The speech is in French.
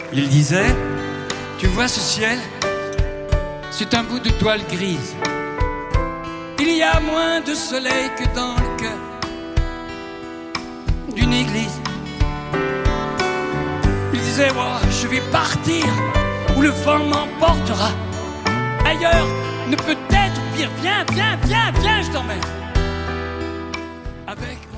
Il disait, tu vois ce ciel, c'est un bout de toile grise. Il y a moins de soleil que dans le cœur d'une église. Il disait, oh, je vais partir où le vent m'emportera. Ailleurs ne peut être pire. Viens, viens, viens, viens, je t'emmène avec